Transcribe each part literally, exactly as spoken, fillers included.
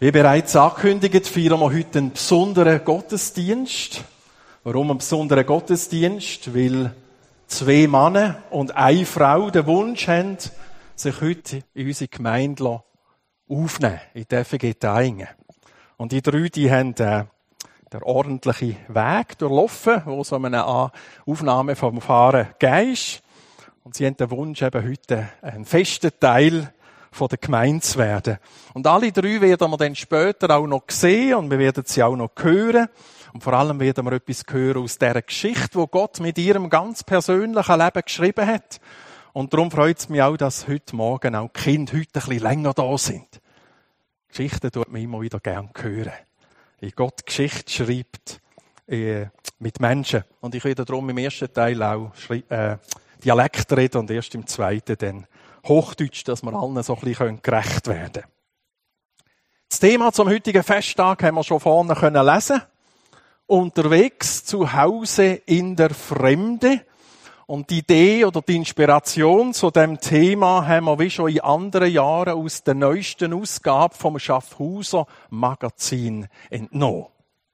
Wie bereits angekündigt, feiern wir heute einen besonderen Gottesdienst. Warum einen besonderen Gottesdienst? Weil zwei Männer und eine Frau den Wunsch haben, sich heute in unsere Gemeinde aufnehmen, in die F G Thaingen. Und die drei, die haben äh, den ordentlichen Weg durchlaufen, wo so eine Aufnahme vom Fahren gegeben ist. Und sie haben den Wunsch, eben heute einen festen Teil von der Gemeinde zu werden. Und alle drei werden wir dann später auch noch sehen und wir werden sie auch noch hören. Und vor allem werden wir etwas hören aus dieser Geschichte, die Gott mit ihrem ganz persönlichen Leben geschrieben hat. Und darum freut es mich auch, dass heute Morgen auch die Kinder heute ein bisschen länger da sind. Geschichten tut man immer wieder gerne hören. Wie Gott Geschichte schreibt äh, mit Menschen. Und ich werde darum im ersten Teil auch äh, Dialekt reden und erst im zweiten dann Hochdeutsch, dass wir allen so ein bisschen gerecht werden können. Das Thema zum heutigen Festtag haben wir schon vorne können lesen. Unterwegs zu Hause in der Fremde. Und die Idee oder die Inspiration zu dem Thema haben wir wie schon in anderen Jahren aus der neuesten Ausgabe vom Schaffhauser Magazin entnommen.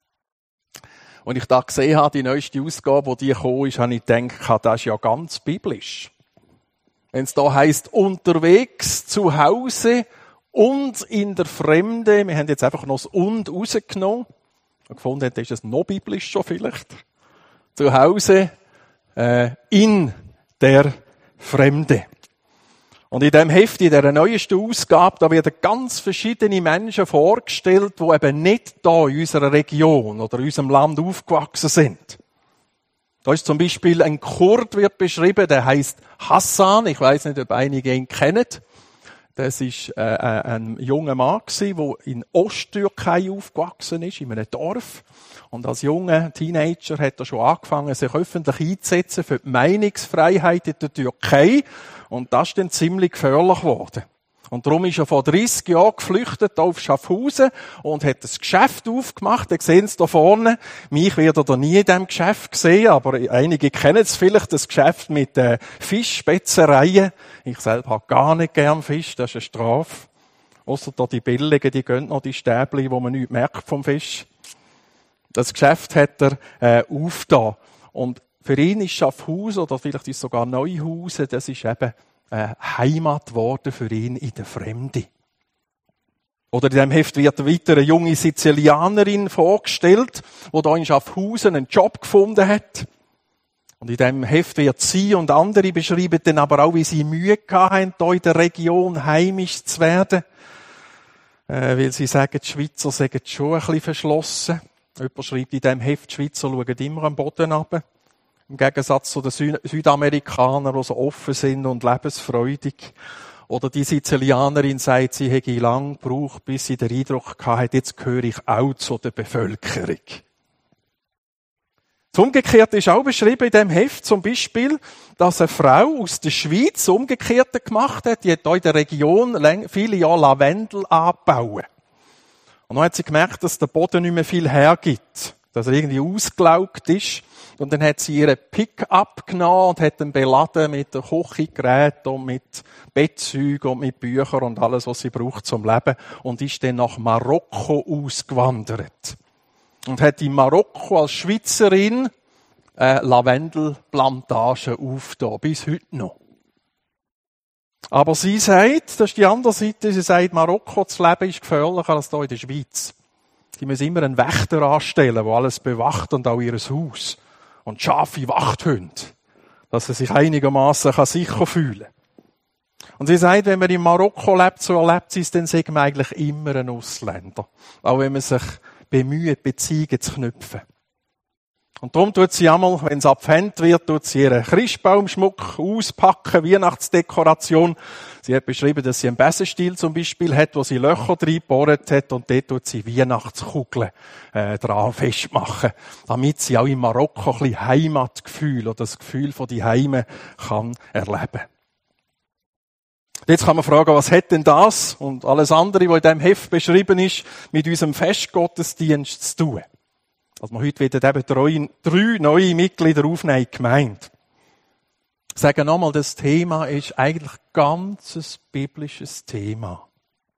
Und ich da gesehen habe, die neueste Ausgabe, die die gekommen ist, habe ich gedacht, das ist ja ganz biblisch. Wenn es da heisst, unterwegs, zu Hause und in der Fremde. Wir haben jetzt einfach noch das «und» rausgenommen. Und gefunden, ist es noch biblischer vielleicht. Zu Hause, äh, in der Fremde. Und in diesem Heft, in dieser neuesten Ausgabe, da werden ganz verschiedene Menschen vorgestellt, die eben nicht da in unserer Region oder in unserem Land aufgewachsen sind. Da ist zum Beispiel ein Kurd wird beschrieben, der heißt Hassan. Ich weiß nicht, ob einige ihn kennen. Das ist äh, ein junger Mann gewesen, der in Osttürkei aufgewachsen ist, in einem Dorf. Und als junger Teenager hat er schon angefangen, sich öffentlich einzusetzen für die Meinungsfreiheit in der Türkei. Und das ist dann ziemlich gefährlich geworden. Und darum ist er vor dreissig Jahren geflüchtet auf Schaffhausen und hat ein Geschäft aufgemacht. Ihr seht es da vorne. Mich werdet ihr nie in diesem Geschäft sehen, aber einige kennen es vielleicht, das Geschäft mit äh, Fischspetzereien. Ich selber habe gar nicht gern Fisch, das ist eine Strafe. Ausser da die billigen, die gehen noch die Stäbli, wo man nichts merkt vom Fisch. Das Geschäft hat er äh, aufgetan. Und für ihn ist Schaffhausen, oder vielleicht ist es sogar Neuhausen, das ist eben Äh, Heimat geworden für ihn in der Fremde. Oder in diesem Heft wird weiter eine junge Sizilianerin vorgestellt, die da in Schaffhausen einen Job gefunden hat. Und in diesem Heft wird sie und andere beschreiben dann aber auch, wie sie Mühe gehabt haben, hier in der Region heimisch zu werden. Äh, weil sie sagen, die Schweizer sagen schon ein bisschen verschlossen. Jemand schreibt in diesem Heft, die Schweizer schauen immer am Boden runter. Im Gegensatz zu den Sü- Südamerikanern, die so offen sind und lebensfreudig. Oder die Sizilianerin sagt, sie hätte lang gebraucht, bis sie den Eindruck hatte, jetzt gehöre ich auch zu der Bevölkerung. Das Umgekehrte ist auch beschrieben in diesem Heft, zum Beispiel, dass eine Frau aus der Schweiz das Umgekehrte gemacht hat. Die hat hier in der Region viele Jahre Lavendel angebaut. Und dann hat sie gemerkt, dass der Boden nicht mehr viel hergibt. Dass er irgendwie ausgelaugt ist. Und dann hat sie ihren Pick-up genommen und hat ihn beladen mit Kochgeräten und mit Bettzeugen und mit Büchern und alles, was sie braucht zum Leben. Und ist dann nach Marokko ausgewandert. Und hat in Marokko als Schweizerin äh, Lavendelplantagen aufgetan, bis heute noch. Aber sie sagt, das ist die andere Seite, sie sagt, Marokko zu leben ist gefährlicher als hier in der Schweiz. Sie müssen immer einen Wächter anstellen, der alles bewacht und auch ihr Haus. Und scharfe Wachthunde, dass er sich einigermaßen sicher fühlen kann. Und sie sagt, wenn man in Marokko lebt, so erlebt sie es, dann sagt man eigentlich immer ein Ausländer. Auch wenn man sich bemüht, Beziehungen zu knüpfen. Und darum tut sie einmal, wenn es Advent wird, tut sie ihren Christbaumschmuck auspacken, Weihnachtsdekoration. Sie hat beschrieben, dass sie einen Besenstiel zum Beispiel hat, wo sie Löcher reingebohrt hat und dort tut sie Weihnachtskugeln äh, dran festmachen, damit sie auch in Marokko ein bisschen Heimatgefühl oder das Gefühl von die Heime kann erleben. Jetzt kann man fragen, was hat denn das und alles andere, was in diesem Heft beschrieben ist, mit unserem Festgottesdienst zu tun? Also wir heute wieder eben drei, drei neue Mitglieder aufnehmen in die Gemeinde. Ich sage nochmal, das Thema ist eigentlich ganz ein biblisches Thema.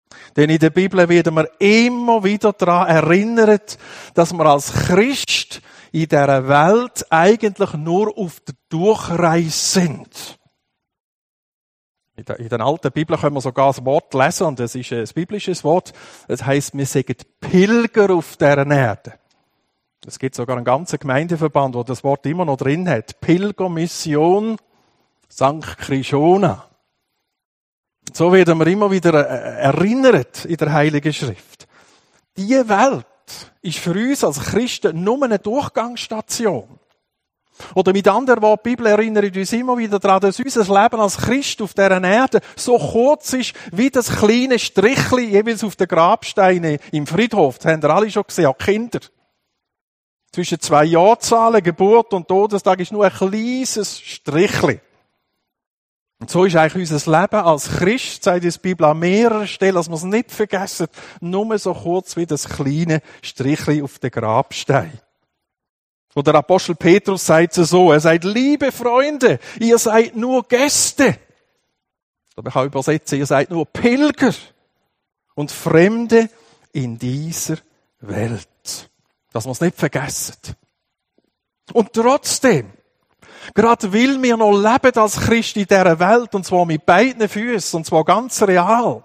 Denn in der Bibel werden wir immer wieder daran erinnert, dass wir als Christ in dieser Welt eigentlich nur auf der Durchreise sind. In der alten Bibel können wir sogar das Wort lesen, und das ist ein biblisches Wort. Das heisst, wir sind Pilger auf dieser Erde. Es gibt sogar einen ganzen Gemeindeverband, der das Wort immer noch drin hat. Pilgermission Sankt Krishona. So werden wir immer wieder erinnert in der Heiligen Schrift. Diese Welt ist für uns als Christen nur eine Durchgangsstation. Oder mit anderen Worten, die Bibel erinnert uns immer wieder daran, dass unser Leben als Christ auf dieser Erde so kurz ist, wie das kleine Strichli jeweils auf den Grabsteinen im Friedhof. Das haben ihr alle schon gesehen, auch Kinder. Zwischen zwei Jahrzahlen, Geburt und Todestag, ist nur ein kleines Strichli. Und so ist eigentlich unser Leben als Christ, sagt die Bibel an mehreren Stellen, dass wir es nicht vergessen, nur so kurz wie das kleine Strichli auf den Grabstein. Und der Apostel Petrus sagt es so, er sagt, liebe Freunde, ihr seid nur Gäste. Aber ich kann übersetzen, ihr seid nur Pilger und Fremde in dieser Welt. Dass wir es nicht vergessen. Und trotzdem, gerade weil wir noch leben als Christ in dieser Welt, und zwar mit beiden Füßen, und zwar ganz real,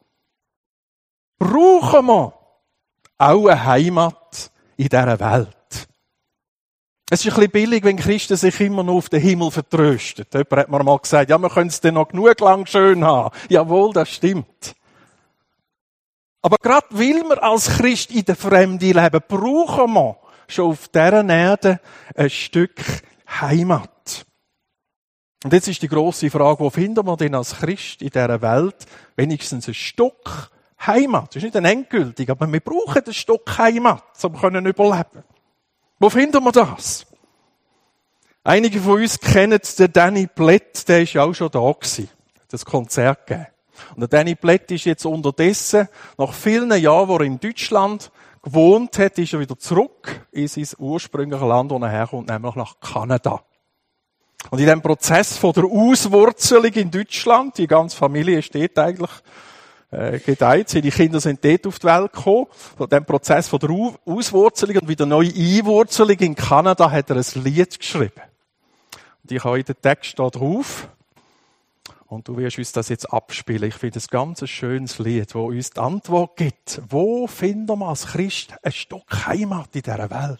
brauchen wir auch eine Heimat in dieser Welt. Es ist ein bisschen billig, wenn Christen sich immer nur auf den Himmel vertrösten. Jemand hat mir mal gesagt, ja, wir können es dann noch genug lang schön haben. Jawohl, das stimmt. Aber gerade weil wir als Christ in der Fremde leben, brauchen wir schon auf dieser Erde ein Stück Heimat. Und jetzt ist die grosse Frage, wo finden wir denn als Christ in dieser Welt wenigstens ein Stück Heimat? Das ist nicht ein endgültig, aber wir brauchen ein Stück Heimat, um überleben zu können. Wo finden wir das? Einige von uns kennen den Danny Plett, der ist ja auch schon da gewesen, das Konzert gegeben. Und der Danny Plett ist jetzt unterdessen, nach vielen Jahren, wo er in Deutschland gewohnt hat, ist er wieder zurück in sein ursprüngliches Land, wo er herkommt, nämlich nach Kanada. Und in dem Prozess von der Auswurzelung in Deutschland, die ganze Familie steht eigentlich äh, gedeiht, die Kinder sind dort auf die Welt gekommen, von dem Prozess von der Auswurzelung und wieder neue Einwurzelung in Kanada hat er ein Lied geschrieben. Und ich habe den Text da drauf. Und du wirst uns das jetzt abspielen. Ich finde es ganz ein schönes Lied, wo uns die Antwort gibt. Wo finden wir als Christ ein Stück Heimat in dieser Welt?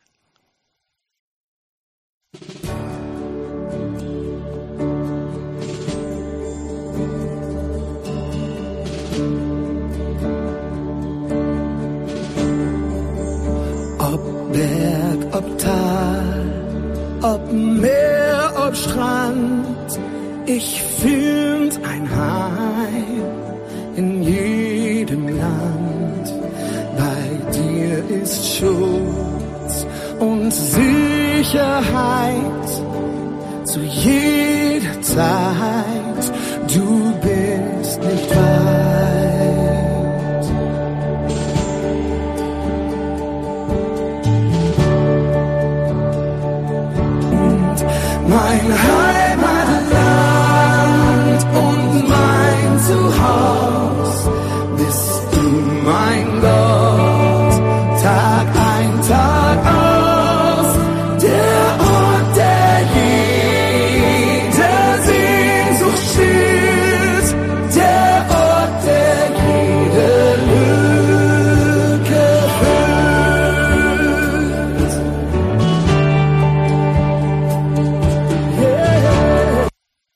Ob Berg, ob Tal, ob Meer, ob Strand, ich find ein Heim in jedem Land. Bei dir ist Schutz und Sicherheit zu jeder Zeit. Du bist nicht weit. Und mein Heimatland und mein Zuhause bist du, mein Gott, Tag ein, Tag aus, der Ort, der jede Sehnsucht stillt, der Ort, der jede Lücke füllt. Yeah.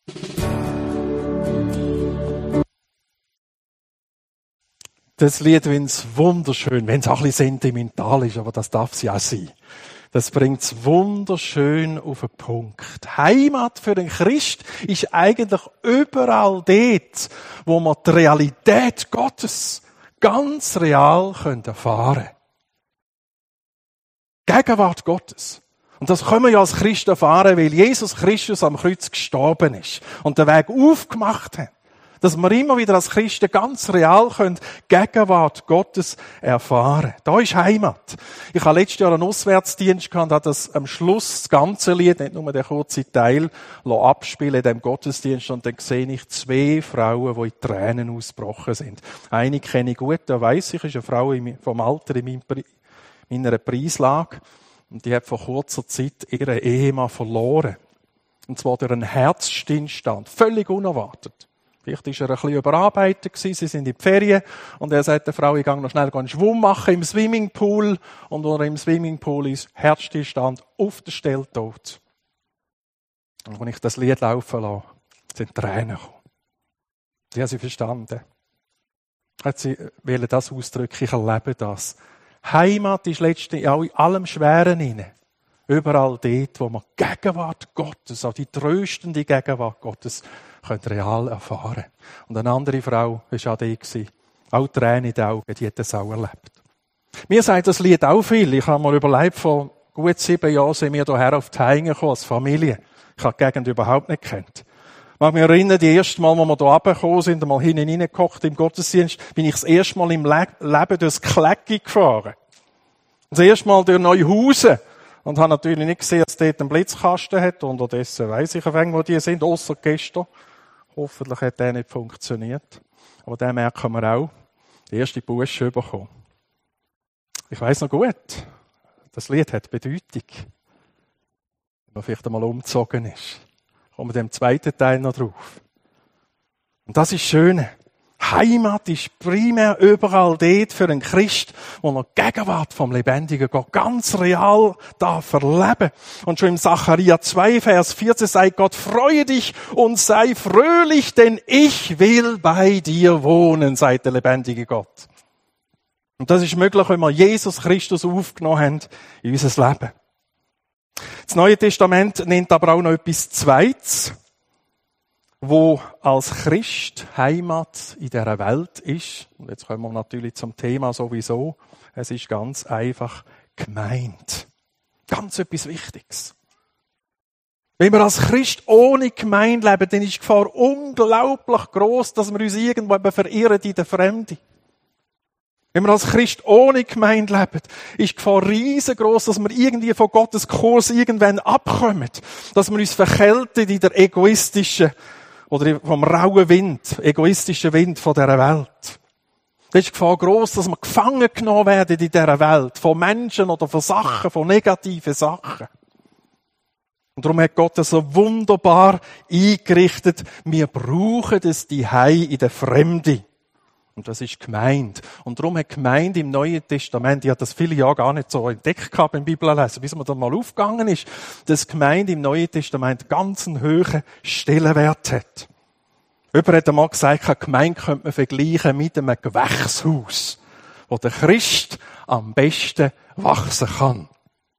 Das Lied, wenn es wunderschön, wenn es auch ein bisschen sentimental ist, aber das darf es ja auch sein. Das bringt es wunderschön auf den Punkt. Heimat für den Christ ist eigentlich überall dort, wo man die Realität Gottes ganz real erfahren können. Gegenwart Gottes. Und das können wir ja als Christen erfahren, weil Jesus Christus am Kreuz gestorben ist und den Weg aufgemacht hat. Dass wir immer wieder als Christen ganz real können Gegenwart Gottes erfahren. Da ist Heimat. Ich habe letztes Jahr einen Auswärtsdienst gehabt und habe das am Schluss das ganze Lied, nicht nur den kurzen Teil, abspielen in diesem Gottesdienst. Und dann sehe ich zwei Frauen, die in Tränen ausgebrochen sind. Eine kenne ich gut, da weiss ich, ist eine Frau vom Alter in meiner Preislage. Und die hat vor kurzer Zeit ihren Ehemann verloren. Und zwar durch einen Herzstillstand. Völlig unerwartet. Vielleicht war er ein bisschen überarbeitet gewesen. Sie sind in die Ferien. Und er sagt der Frau, ich gehe noch schnell einen Schwumm machen im Swimmingpool. Und als er im Swimmingpool ist, Herzstillstand auf der Stelle tot. Und als ich das Lied laufen lasse, sind Tränen gekommen. Sie hat sie verstanden. Hat sie wollen das ausdrücken, ich erlebe das. Heimat ist letztlich auch in allem Schweren inne. Überall dort, wo man die Gegenwart Gottes, auch die tröstende Gegenwart Gottes, können real erfahren. Und eine andere Frau war auch da gewesen. Auch Tränen in den Augen, die hat das auch erlebt. Mir sagt das Lied auch viel. Ich habe mal überlegt, vor gut sieben Jahren sind wir hierher auf die Heine gekommen, als Familie. Ich habe die Gegend überhaupt nicht gekannt. Ich mag mich erinnern, die erste Mal, als wir hier runtergekommen sind, einmal hinten reingekocht im Gottesdienst, bin ich das erste Mal im Leben durchs Klecki gefahren. Das erste Mal durch Neuhausen. Und habe natürlich nicht gesehen, dass es dort einen Blitzkasten hat. Unterdessen weiss ich, wo die sind, ausser gestern. Hoffentlich hat der nicht funktioniert. Aber den merken wir auch. Die erste Bursche bekommen. Ich weiss noch gut, das Lied hat Bedeutung. Wenn man vielleicht einmal umgezogen ist. Kommen wir dem zweiten Teil noch drauf. Und das ist schön. Heimat ist primär überall dort für einen Christ, wo er die Gegenwart vom lebendigen Gott ganz real darf erleben. Und schon im Sacharja zwei, Vers vierzehn sagt Gott, freue dich und sei fröhlich, denn ich will bei dir wohnen, sagt der lebendige Gott. Und das ist möglich, wenn wir Jesus Christus aufgenommen haben in unser Leben. Das Neue Testament nennt aber auch noch etwas Zweites, wo als Christ Heimat in dieser Welt ist. Und jetzt kommen wir natürlich zum Thema sowieso. Es ist ganz einfach gemeint. Ganz etwas Wichtiges. Wenn wir als Christ ohne Gemeinde leben, dann ist die Gefahr unglaublich gross, dass wir uns irgendwo verirren in der Fremde. Wenn wir als Christ ohne Gemeinde leben, ist die Gefahr riesengroß, dass wir irgendwie von Gottes Kurs irgendwann abkommen. Dass wir uns verkälten in der egoistischen oder vom rauen Wind, egoistischen Wind von dieser Welt. Da ist die Gefahr gross, dass wir gefangen genommen werden in dieser Welt. Von Menschen oder von Sachen, von negativen Sachen. Und darum hat Gott das so wunderbar eingerichtet. Wir brauchen es die Hei in der Fremde. Und das ist Gemeinde. Und darum hat Gemeinde im Neuen Testament, ich habe das viele Jahre gar nicht so entdeckt gehabt beim Bibellesen, bis mir dann mal aufgegangen ist, dass Gemeinde im Neuen Testament ganz einen hohen Stellenwert hat. Jemand hat einmal gesagt, Gemeinde könnte man vergleichen mit einem Gewächshaus, wo der Christ am besten wachsen kann.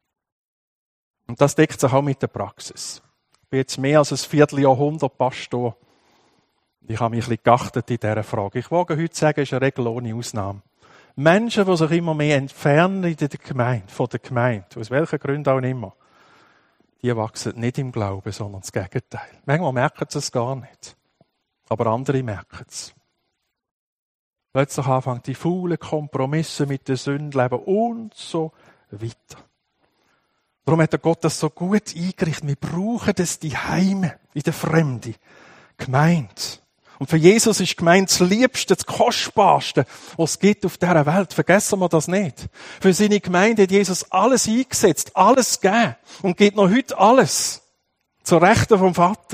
Und das deckt sich auch mit der Praxis. Ich bin jetzt mehr als ein Vierteljahrhundert Pastor. Ich habe mich ein bisschen geachtet in dieser Frage. Ich wage heute sagen, es ist eine Regel ohne Ausnahme. Menschen, die sich immer mehr entfernen in der Gemeinde, von der Gemeinde, aus welchen Gründen auch immer, die wachsen nicht im Glauben, sondern das Gegenteil. Manchmal merken sie es gar nicht. Aber andere merken es. Plötzlich anfangen die faulen Kompromisse mit der Sünde leben und so weiter. Darum hat der Gott das so gut eingerichtet. Wir brauchen das die Heime in der Fremde. Gemeinde. Und für Jesus ist Gemeinde das Liebste, das Kostbarste, was es gibt auf dieser Welt. Vergessen wir das nicht. Für seine Gemeinde hat Jesus alles eingesetzt, alles gegeben und gibt noch heute alles zur Rechten vom Vater.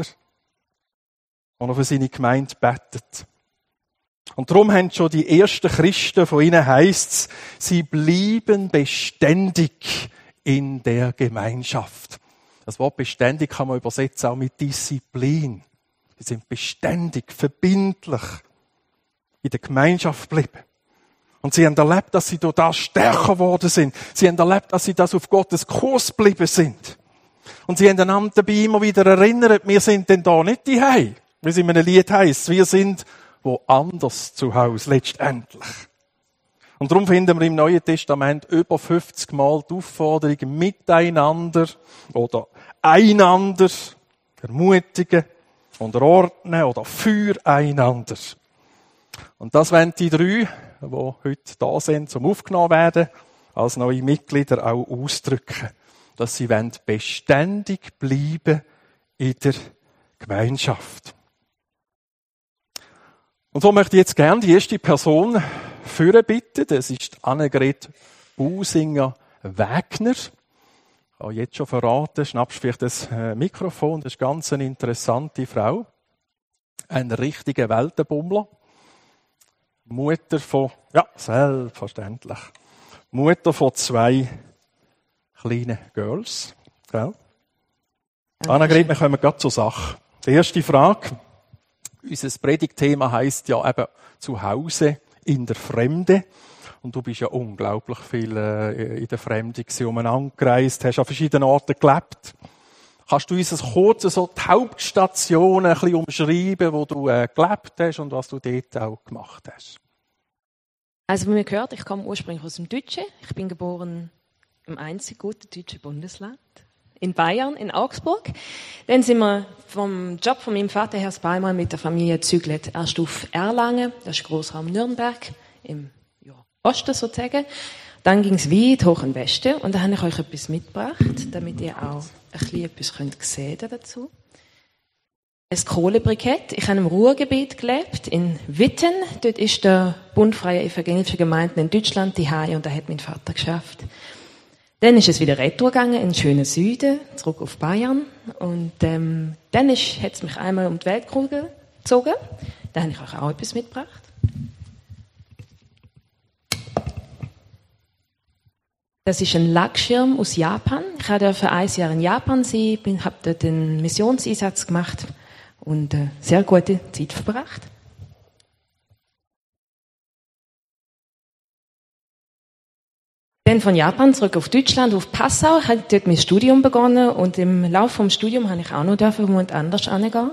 Und er für seine Gemeinde betet. Und darum haben schon die ersten Christen, von ihnen heisst's, sie blieben beständig in der Gemeinschaft. Das Wort beständig kann man übersetzen auch mit Disziplin. Sie sind beständig, verbindlich in der Gemeinschaft geblieben. Und sie haben erlebt, dass sie durch das stärker geworden sind. Sie haben erlebt, dass sie das auf Gottes Kurs geblieben sind. Und sie haben einander dabei immer wieder erinnert, wir sind denn da nicht die Hei. Wie es in einem Lied heisst, wir sind woanders zu Hause, letztendlich. Und darum finden wir im Neuen Testament über fünfzig Mal die Aufforderung, miteinander oder einander ermutigen, unterordnen oder füreinander. Und das wollen die drei, die heute da sind, zum aufgenommen werden, als neue Mitglieder auch ausdrücken, dass sie wollen beständig bleiben in der Gemeinschaft. Und so möchte ich jetzt gerne die erste Person führen bitten. Das ist Annegret Businger-Wegner. Ich habe jetzt schon verraten, schnappst vielleicht das Mikrofon. Das ist ganz eine interessante Frau. Ein richtiger Weltenbummler. Mutter von, ja, selbstverständlich. Mutter von zwei kleinen Girls. Gell? Annegret, wir kommen gleich zur Sache. Die erste Frage. Unser Predigtthema heisst ja eben zu Hause in der Fremde. Und du bist ja unglaublich viel äh, in der Fremde gewesen, umeinander gereist, hast an verschiedenen Orten gelebt. Kannst du uns kurz so die Hauptstationen ein bisschen umschreiben, wo du äh, gelebt hast und was du dort auch gemacht hast? Also, wie man gehört, ich komme ursprünglich aus dem Deutschen. Ich bin geboren im einzig guten deutschen Bundesland. In Bayern, in Augsburg. Dann sind wir vom Job von meinem Vater her zweimal mit der Familie gezügelt. Erst auf Erlangen, das ist Großraum Nürnberg, im ja, Osten sozusagen. Dann ging es weit hoch in den Westen. Und da habe ich euch etwas mitgebracht, damit ihr auch ein bisschen etwas könnt sehen dazu. Ein Kohlebrikett. Ich habe im Ruhrgebiet gelebt, in Witten. Dort ist der Bund Freier Evangelischer Gemeinden in Deutschland die Haie und da hat mein Vater geschafft. Dann ist es wieder retour gegangen in den schönen Süden, zurück auf Bayern. Und ähm, dann ist, hat es mich einmal um die Weltkugel gezogen. Da habe ich euch auch etwas mitgebracht. Das ist ein Lackschirm aus Japan. Ich durfte ein Jahr in Japan sein, habe dort einen Missionseinsatz gemacht und eine sehr gute Zeit verbracht. Dann von Japan zurück auf Deutschland, auf Passau, habe dort mein Studium begonnen und im Laufe des Studiums habe ich auch noch dürfen, wo anders hingehen.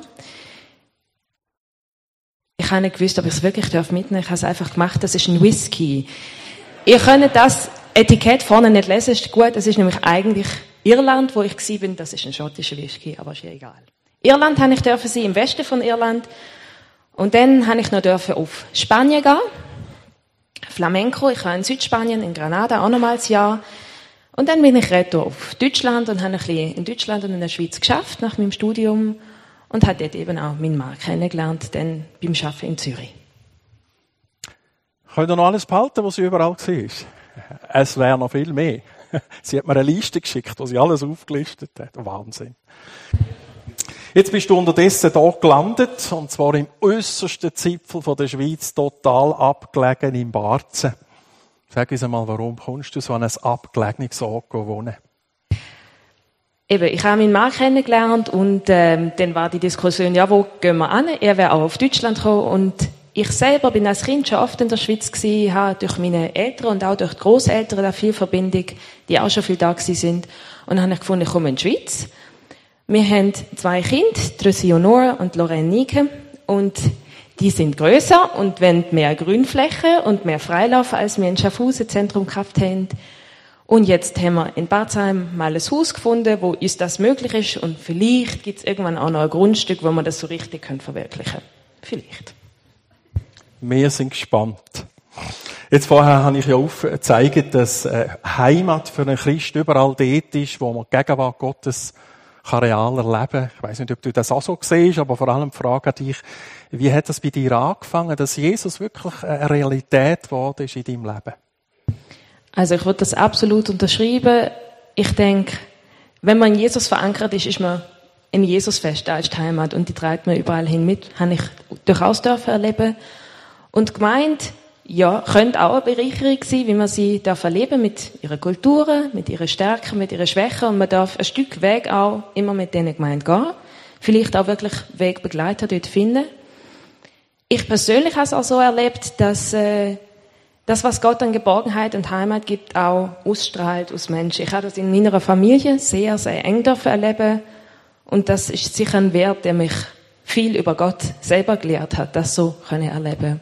Ich habe nicht gewusst, ob ich es wirklich mitnehmen darf. Ich habe es einfach gemacht, das ist ein Whisky. Ihr könnt das Etikett vorne nicht lesen, ist gut, das ist nämlich eigentlich Irland, wo ich war, bin. Das ist ein schottischer Whisky, aber ist ja egal. Irland habe ich dürfen sein, im Westen von Irland. Und dann habe ich noch dürfen auf Spanien gehen. Flamenco, ich war in Südspanien, in Granada, auch nochmals ein Jahr. Und dann bin ich retour auf Deutschland und habe ein bisschen in Deutschland und in der Schweiz geschafft, nach meinem Studium. Und habe dort eben auch meinen Mann kennengelernt, dann beim Arbeiten in Zürich. Könnt ihr noch alles behalten, was sie überall war? Es wäre noch viel mehr. Sie hat mir eine Liste geschickt, wo sie alles aufgelistet hat. Wahnsinn. Jetzt bist du unterdessen hier gelandet, und zwar im äussersten Zipfel von der Schweiz, total abgelegen im Barzen. Sag uns einmal, warum kommst du so an ein abgelegenes Ort wohnen? Eben, ich habe meinen Mann kennengelernt und ähm, dann war die Diskussion, ja, wo gehen wir hin? Er wäre auch auf Deutschland gekommen und ich selber bin als Kind schon oft in der Schweiz gewesen, habe durch meine Eltern und auch durch die Grosseltern da viel Verbindung, die auch schon viel da gewesen sind. Und dann habe ich gefunden, ich komme in die Schweiz. Wir haben zwei Kinder, Tracy Honor und Lorraine Nike, und die sind grösser und wollen mehr Grünfläche und mehr Freilauf, als wir in Schaffhausen Zentrum gehabt haben. Und jetzt haben wir in Barzheim mal ein Haus gefunden, wo uns das möglich ist, und vielleicht gibt es irgendwann auch noch ein Grundstück, wo wir das so richtig können verwirklichen können. Vielleicht. Wir sind gespannt. Jetzt vorher habe ich ja aufgezeigt, dass Heimat für einen Christ überall dort ist, wo man die Gegenwart Gottes kann real erleben. Ich weiss nicht, ob du das auch so siehst, aber vor allem frage ich dich, wie hat das bei dir angefangen, dass Jesus wirklich eine Realität geworden ist in deinem Leben? Also ich würde das absolut unterschreiben. Ich denke, wenn man in Jesus verankert ist, ist man in Jesus fest, da ist die Heimat, und die trägt man überall hin mit. Habe ich durchaus dürfen erleben. Und gemeint, ja, könnte auch eine Bereicherung sein, wie man sie darf erleben mit ihren Kulturen, mit ihren Stärken, mit ihren Schwächen, und man darf ein Stück Weg auch immer mit diesen Gemeinden gehen. Vielleicht auch wirklich Wegbegleiter dort finden. Ich persönlich habe es auch so erlebt, dass äh, das, was Gott an Geborgenheit und Heimat gibt, auch ausstrahlt aus Menschen. Ich habe das in meiner Familie sehr, sehr eng dürfen erleben, und das ist sicher ein Wert, der mich viel über Gott selber gelehrt hat, das so können erleben.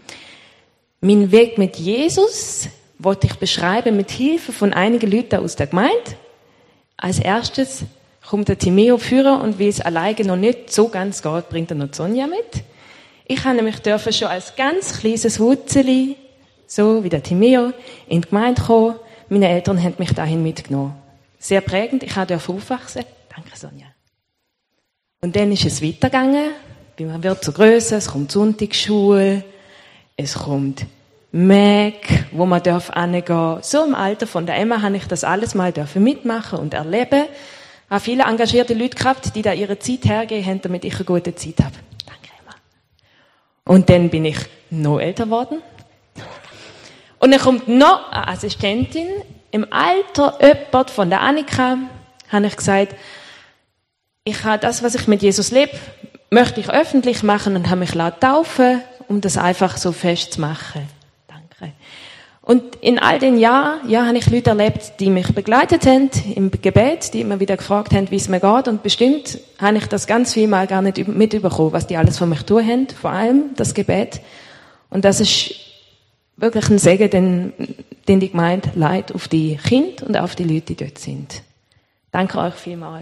Mein Weg mit Jesus wollte ich beschreiben mit Hilfe von einigen Leuten aus der Gemeinde. Als erstes kommt der Timeo führen und weil es alleine noch nicht so ganz geht, bringt er noch Sonja mit. Ich habe nämlich dürfen schon als ganz kleines Wutzeli, so wie der Timeo, in die Gemeinde kommen. Meine Eltern haben mich dahin mitgenommen. Sehr prägend, ich durfte aufwachsen. Danke, Sonja. Und dann ist es weitergegangen. Man wird so grösser, es kommt Sonntagsschule, es kommt Mac, wo man darf hingehen. So im Alter von der Emma habe ich das alles mal dürfen mitmachen und erleben. Ich habe viele engagierte Leute gehabt, die da ihre Zeit hergeben haben, damit ich eine gute Zeit habe. Danke, Emma. Und dann bin ich noch älter geworden. Und dann kommt noch eine Assistentin. Im Alter jemand von der Annika habe ich gesagt, ich habe das, was ich mit Jesus lebe, möchte ich öffentlich machen und habe mich lassen taufen, um das einfach so festzumachen. Danke. Und in all den Jahren, ja, habe ich Leute erlebt, die mich begleitet haben im Gebet, die immer wieder gefragt haben, wie es mir geht. Und bestimmt habe ich das ganz viel mal gar nicht mitbekommen, was die alles von mich tun haben, vor allem das Gebet. Und das ist wirklich ein Segen, den, den die Gemeinde leitet auf die Kinder und auf die Leute, die dort sind. Danke euch vielmals.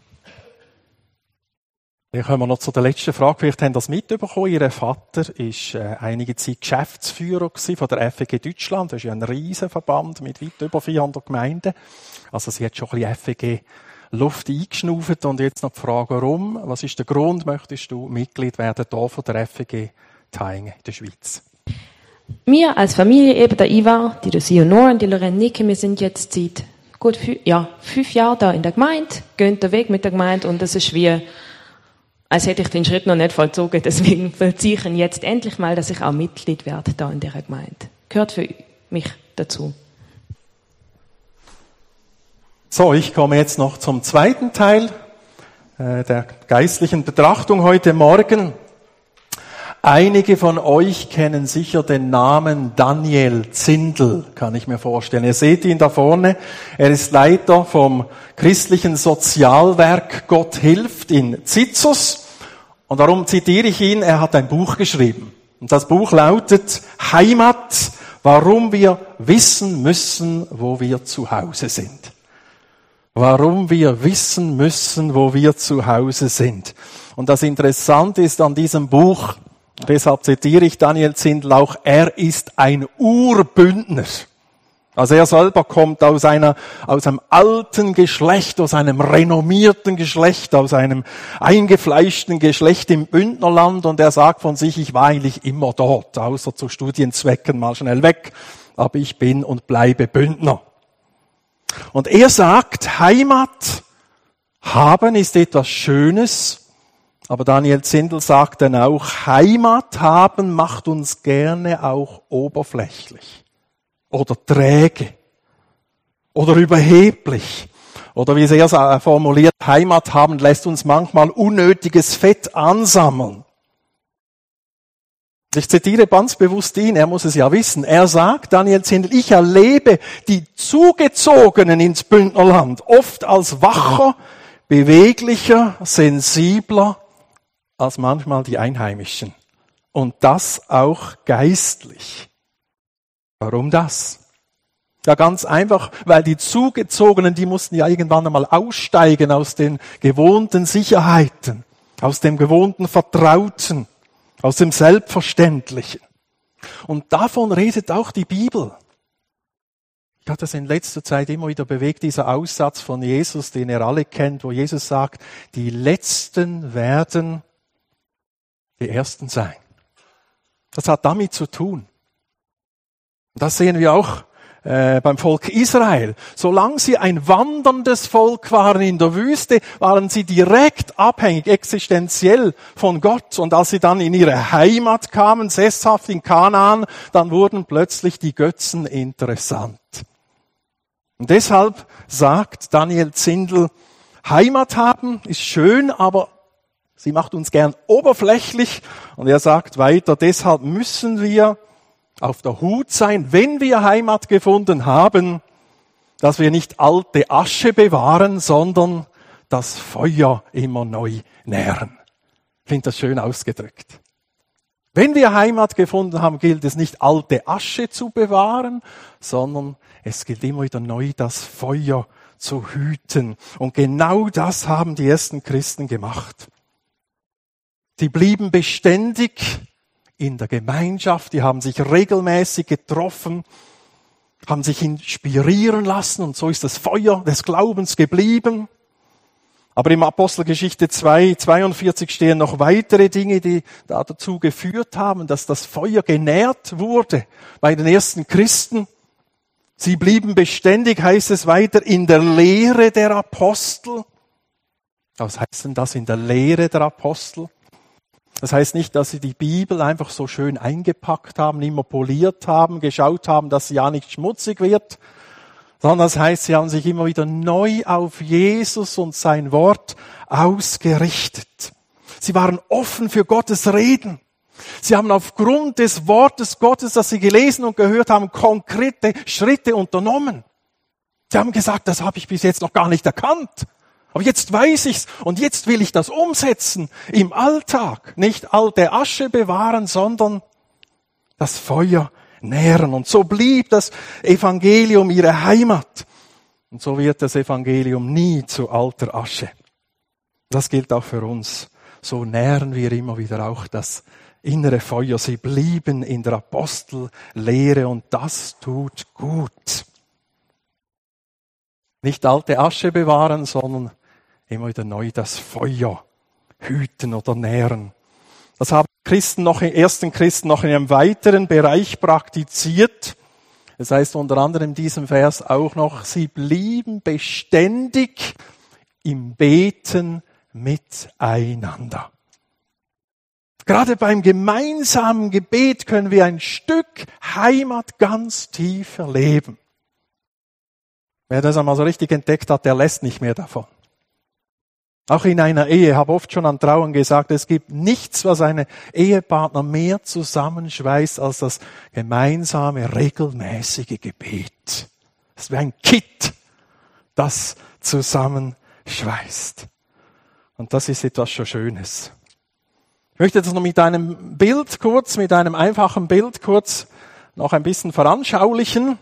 Dann kommen wir noch zu der letzten Frage. Vielleicht haben das mitbekommen. Ihr Vater war äh, einige Zeit Geschäftsführer von der F E G Deutschland. Das ist ja ein Riesenverband mit weit über vierhundert Gemeinden. Also sie hat schon ein bisschen F E G-Luft eingeschnauft. Und jetzt noch die Frage, warum? Was ist der Grund, möchtest du Mitglied werden hier von der F E G Thaingen in der Schweiz? Wir als Familie, eben der Ivar, die Sionor und die Lorraine Nicke, wir sind jetzt seit gut fü- ja, fünf Jahren da in der Gemeinde, gehen den Weg mit der Gemeinde und das ist wie, als hätte ich den Schritt noch nicht vollzogen. Deswegen vollziehe ich jetzt endlich mal, dass ich auch Mitglied werde da in dieser Gemeinde. Gehört für mich dazu. So, ich komme jetzt noch zum zweiten Teil äh, der geistlichen Betrachtung heute Morgen. Einige von euch kennen sicher den Namen Daniel Zindel, kann ich mir vorstellen. Ihr seht ihn da vorne. Er ist Leiter vom christlichen Sozialwerk Gott hilft in Zizus. Und darum zitiere ich ihn, er hat ein Buch geschrieben. Und das Buch lautet Heimat, warum wir wissen müssen, wo wir zu Hause sind. Warum wir wissen müssen, wo wir zu Hause sind. Und das Interessante ist an diesem Buch, deshalb zitiere ich Daniel Zindel auch, er ist ein Urbündner. Also er selber kommt aus einer, aus einem alten Geschlecht, aus einem renommierten Geschlecht, aus einem eingefleischten Geschlecht im Bündnerland und er sagt von sich, ich war eigentlich immer dort, außer zu Studienzwecken mal schnell weg, aber ich bin und bleibe Bündner. Und er sagt, Heimat haben ist etwas Schönes, aber Daniel Zindel sagt dann auch, Heimat haben macht uns gerne auch oberflächlich oder träge oder überheblich. Oder wie es er formuliert, Heimat haben lässt uns manchmal unnötiges Fett ansammeln. Ich zitiere ganz bewusst ihn, er muss es ja wissen. Er sagt, Daniel Zindel, ich erlebe die Zugezogenen ins Bündnerland oft als wacher, beweglicher, sensibler, als manchmal die Einheimischen. Und das auch geistlich. Warum das? Ja, ganz einfach, weil die Zugezogenen, die mussten ja irgendwann einmal aussteigen aus den gewohnten Sicherheiten, aus dem gewohnten Vertrauten, aus dem Selbstverständlichen. Und davon redet auch die Bibel. Ich hatte es in letzter Zeit immer wieder bewegt, dieser Aussatz von Jesus, den ihr alle kennt, wo Jesus sagt, die Letzten werden die Ersten sein. Das hat damit zu tun. Das sehen wir auch äh, beim Volk Israel. Solange sie ein wanderndes Volk waren in der Wüste, waren sie direkt abhängig, existenziell von Gott. Und als sie dann in ihre Heimat kamen, sesshaft in Kanaan, dann wurden plötzlich die Götzen interessant. Und deshalb sagt Daniel Zindel, Heimat haben ist schön, aber sie macht uns gern oberflächlich. Und er sagt weiter, deshalb müssen wir auf der Hut sein, wenn wir Heimat gefunden haben, dass wir nicht alte Asche bewahren, sondern das Feuer immer neu nähren. Ich finde das schön ausgedrückt. Wenn wir Heimat gefunden haben, gilt es nicht alte Asche zu bewahren, sondern es gilt immer wieder neu das Feuer zu hüten. Und genau das haben die ersten Christen gemacht. Sie blieben beständig in der Gemeinschaft, die haben sich regelmäßig getroffen, haben sich inspirieren lassen und so ist das Feuer des Glaubens geblieben. Aber im Apostelgeschichte zwei, zweiundvierzig stehen noch weitere Dinge, die dazu geführt haben, dass das Feuer genährt wurde bei den ersten Christen. Sie blieben beständig, heißt es weiter, in der Lehre der Apostel. Was heißt denn das, in der Lehre der Apostel? Das heißt nicht, dass sie die Bibel einfach so schön eingepackt haben, immer poliert haben, geschaut haben, dass sie ja nicht schmutzig wird, sondern das heißt, sie haben sich immer wieder neu auf Jesus und sein Wort ausgerichtet. Sie waren offen für Gottes Reden. Sie haben aufgrund des Wortes Gottes, das sie gelesen und gehört haben, konkrete Schritte unternommen. Sie haben gesagt, das habe ich bis jetzt noch gar nicht erkannt. Aber jetzt weiß ich's und jetzt will ich das umsetzen im Alltag. Nicht alte Asche bewahren, sondern das Feuer nähren. Und so blieb das Evangelium ihre Heimat. Und so wird das Evangelium nie zu alter Asche. Das gilt auch für uns. So nähren wir immer wieder auch das innere Feuer. Sie blieben in der Apostellehre und das tut gut. Nicht alte Asche bewahren, sondern immer wieder neu das Feuer hüten oder nähren. Das haben Christen noch, ersten Christen noch in einem weiteren Bereich praktiziert. Das heißt unter anderem in diesem Vers auch noch, sie blieben beständig im Beten miteinander. Gerade beim gemeinsamen Gebet können wir ein Stück Heimat ganz tief erleben. Wer das einmal so richtig entdeckt hat, der lässt nicht mehr davon. Auch in einer Ehe, habe oft schon an Trauern gesagt, es gibt nichts, was eine Ehepartner mehr zusammenschweißt als das gemeinsame, regelmäßige Gebet. Das ist wie ein Kit, das zusammenschweißt. Und das ist etwas schon Schönes. Ich möchte das noch mit einem Bild kurz, mit einem einfachen Bild kurz noch ein bisschen veranschaulichen.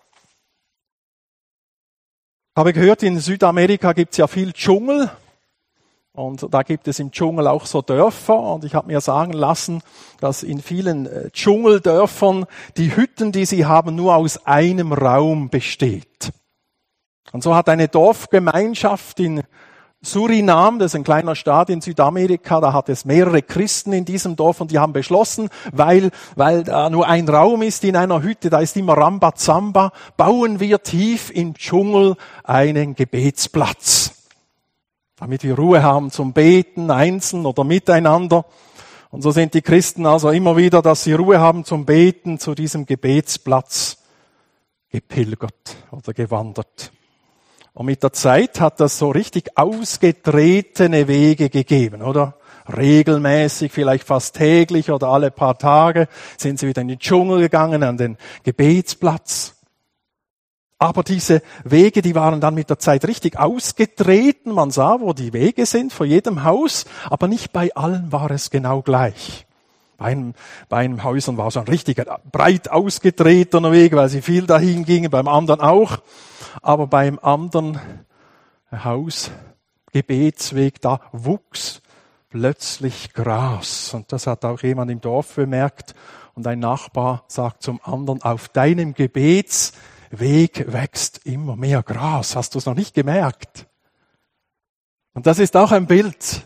Ich habe gehört, in Südamerika gibt es ja viel Dschungel. Und da gibt es im Dschungel auch so Dörfer. Und ich habe mir sagen lassen, dass in vielen Dschungeldörfern die Hütten, die sie haben, nur aus einem Raum besteht. Und so hat eine Dorfgemeinschaft in Suriname, das ist ein kleiner Staat in Südamerika, da hat es mehrere Christen in diesem Dorf und die haben beschlossen, weil, weil da nur ein Raum ist in einer Hütte, da ist immer Rambazamba, bauen wir tief im Dschungel einen Gebetsplatz. Damit wir Ruhe haben zum Beten, einzeln oder miteinander. Und so sind die Christen also immer wieder, dass sie Ruhe haben zum Beten, zu diesem Gebetsplatz gepilgert oder gewandert. Und mit der Zeit hat das so richtig ausgetretene Wege gegeben, oder? Regelmäßig, vielleicht fast täglich oder alle paar Tage sind sie wieder in den Dschungel gegangen, an den Gebetsplatz. Aber diese Wege, die waren dann mit der Zeit richtig ausgetreten. Man sah, wo die Wege sind, vor jedem Haus. Aber nicht bei allen war es genau gleich. Bei einem, bei einem Häusern war es ein richtig breit ausgetretener Weg, weil sie viel dahin gingen, beim anderen auch. Aber beim anderen Haus, Gebetsweg, da wuchs plötzlich Gras. Und das hat auch jemand im Dorf bemerkt. Und ein Nachbar sagt zum anderen, auf deinem Gebetsweg wächst immer mehr Gras. Hast du es noch nicht gemerkt? Und das ist auch ein Bild.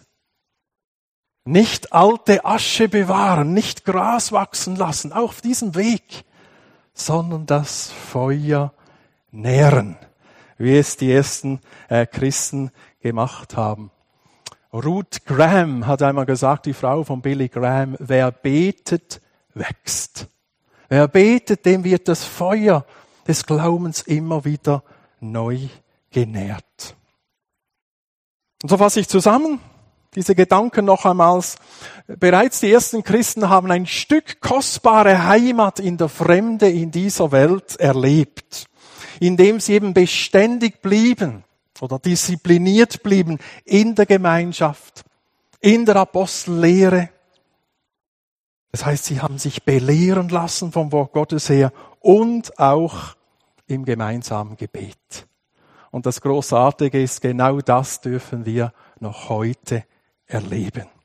Nicht alte Asche bewahren, nicht Gras wachsen lassen, auch auf diesem Weg, sondern das Feuer nähren, wie es die ersten äh, Christen gemacht haben. Ruth Graham hat einmal gesagt, die Frau von Billy Graham, wer betet, wächst. Wer betet, dem wird das Feuer des Glaubens immer wieder neu genährt. Und so fasse ich zusammen, diese Gedanken noch einmal. Bereits die ersten Christen haben ein Stück kostbare Heimat in der Fremde in dieser Welt erlebt, indem sie eben beständig blieben oder diszipliniert blieben in der Gemeinschaft, in der Apostellehre. Das heißt, sie haben sich belehren lassen vom Wort Gottes her und auch im gemeinsamen Gebet. Und das Großartige ist, genau das dürfen wir noch heute erleben.